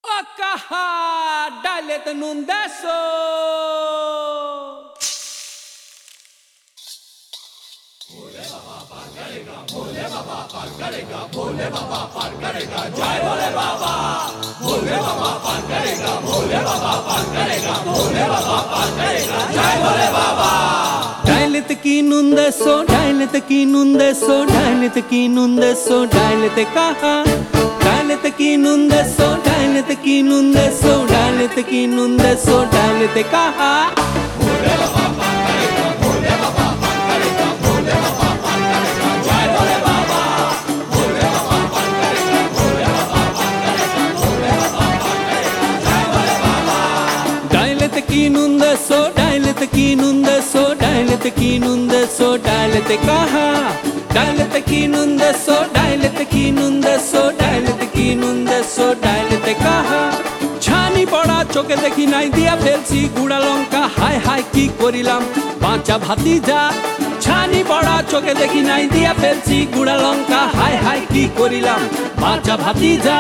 Akaha, dale tenundazo. Dailete kinundazo, dailete kinundazo, dailete kinundazo, dailete kaha. Dailete kinundazo, dailete kinundazo, dailete kinundazo, dailete kaha. Dailete kinundazo, dailete kinundazo, dailete kinundazo, dailete kaha. Dailete kinundazo, dailete kinundazo, dailete kinundazo, dailete kaha. ছানি পড়া চোখে দেখি নাই দিয়া ফেলছি গুড়া লঙ্কা হায় হায় কি করিলাম বাঁচা ভাতিজা ছানি পড়া চোখে দেখি নাই দিয়া ফেলছি গুড়া লঙ্কা হায় হায় কি করিলাম বাঁচা ভাতিজা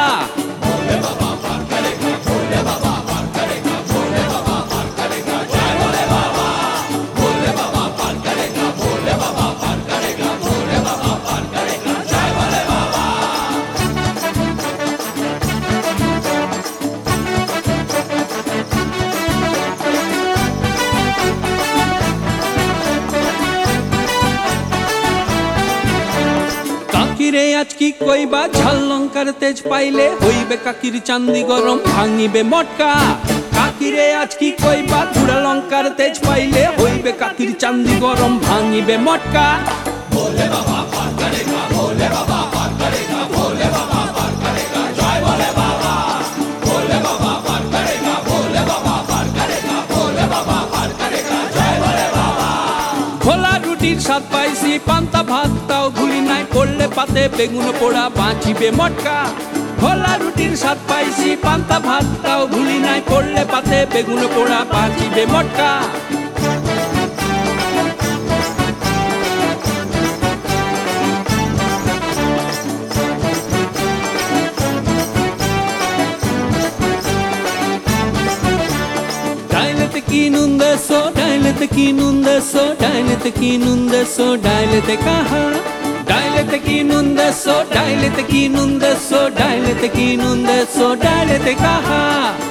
কাকিরে আজ কি কইবা ঝাল লঙ্কার তেজ পাইলে হইবে কাকির চান্দি গরম ভাঙিবে মটকা কাকিরে আজ কি কইবা গুড়া লঙ্কার তেজ পাইলে হইবে কাকির চান্দি গরম ভাঙিবে মটকা ভোলে বাবা পার করেগা ভোলে বাবা পার করেগা ভোলে বাবা পার করেগা জয় ভোলে বাবা ভোলে বাবা পার করেগা ভোলে বাবা পার করেগা ভোলে বাবা পার করেগা জয় ভোলে বাবা খোলা রুটির স্বাদ পাইছি পান্তা ভাতটাও ভুলি নাই পড়লে পাতে বেগুন পোড়া বাঁচিবে মটকা খোলা রুটির স্বাদ পাইছি পান্তা ভাতটাও ভুলি নাই পড়লে পাতে বেগুন পোড়া বাঁচিবে মটকা Dailete kinundazo, dailete kinundazo, dailete kinundazo, dailete kaha. Dailete kinundazo, dailete kinundazo, dailete kinundazo, dailete kaha.